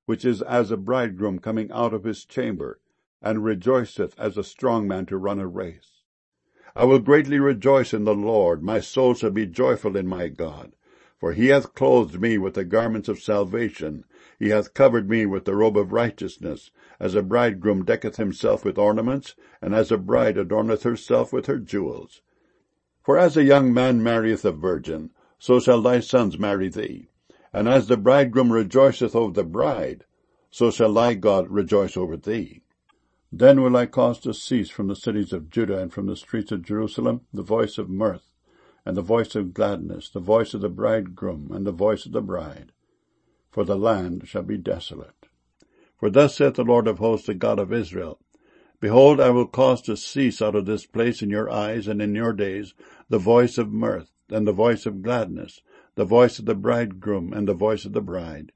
which is as a bridegroom coming out of his chamber, and rejoiceth as a strong man to run a race. I will greatly rejoice in the Lord, my soul shall be joyful in my God. For he hath clothed me with the garments of salvation, he hath covered me with the robe of righteousness, as a bridegroom decketh himself with ornaments, and as a bride adorneth herself with her jewels. For as a young man marrieth a virgin, so shall thy sons marry thee. And as the bridegroom rejoiceth over the bride, so shall thy God rejoice over thee. Then will I cause to cease from the cities of Judah and from the streets of Jerusalem the voice of mirth, and the voice of gladness, the voice of the bridegroom, and the voice of the bride. For the land shall be desolate. For thus saith the Lord of hosts, the God of Israel, Behold, I will cause to cease out of this place in your eyes and in your days the voice of mirth, and the voice of gladness, the voice of the bridegroom, and the voice of the bride.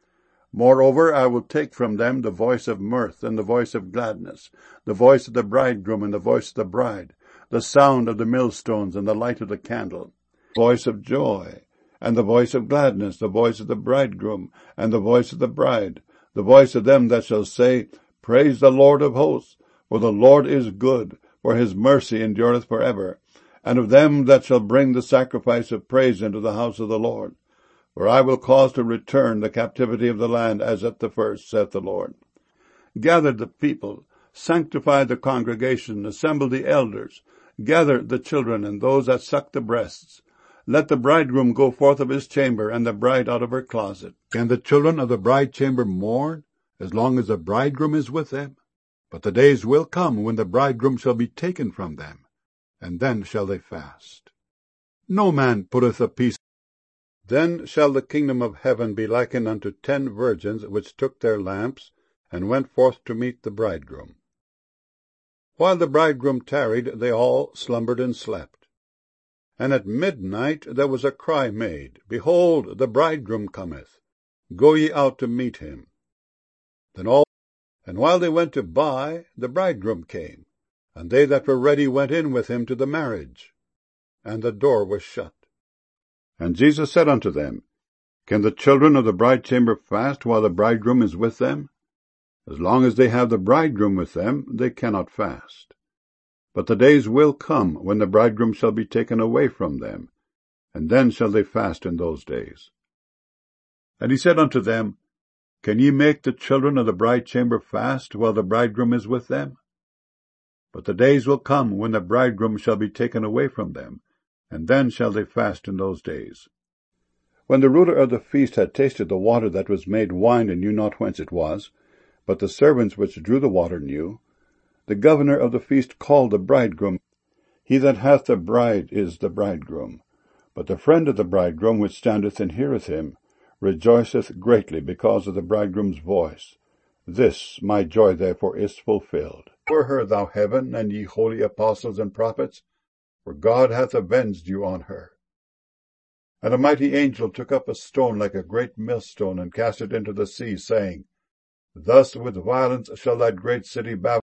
Moreover, I will take from them the voice of mirth, and the voice of gladness, the voice of the bridegroom, and the voice of the bride, the sound of the millstones, and the light of the candle, the voice of joy, and the voice of gladness, the voice of the bridegroom, and the voice of the bride, the voice of them that shall say, Praise the Lord of hosts, for the Lord is good, for his mercy endureth for ever, and of them that shall bring the sacrifice of praise into the house of the Lord. For I will cause to return the captivity of the land as at the first, saith the Lord. Gather the people, sanctify the congregation, assemble the elders, gather the children and those that suck the breasts. Let the bridegroom go forth of his chamber, and the bride out of her closet. Can the children of the bride chamber mourn, as long as the bridegroom is with them? But the days will come when the bridegroom shall be taken from them, and then shall they fast. No man putteth a piece. Then shall the kingdom of heaven be likened unto 10 virgins, which took their lamps, and went forth to meet the bridegroom. While the bridegroom tarried, they all slumbered and slept. And at midnight there was a cry made, Behold, the bridegroom cometh, go ye out to meet him. And while they went to buy, the bridegroom came, and they that were ready went in with him to the marriage, and the door was shut. And Jesus said unto them, Can the children of the bride chamber fast while the bridegroom is with them? As long as they have the bridegroom with them, they cannot fast. But the days will come when the bridegroom shall be taken away from them, and then shall they fast in those days. And he said unto them, Can ye make the children of the bride chamber fast while the bridegroom is with them? But the days will come when the bridegroom shall be taken away from them, and then shall they fast in those days. When the ruler of the feast had tasted the water that was made wine, and knew not whence it was, but the servants which drew the water knew, the governor of the feast called the bridegroom. He that hath the bride is the bridegroom. But the friend of the bridegroom, which standeth and heareth him, rejoiceth greatly because of the bridegroom's voice. This my joy therefore is fulfilled. Hear her, thou heaven, and ye holy apostles and prophets, for God hath avenged you on her. And a mighty angel took up a stone like a great millstone, and cast it into the sea, saying, Thus with violence shall that great city Babylon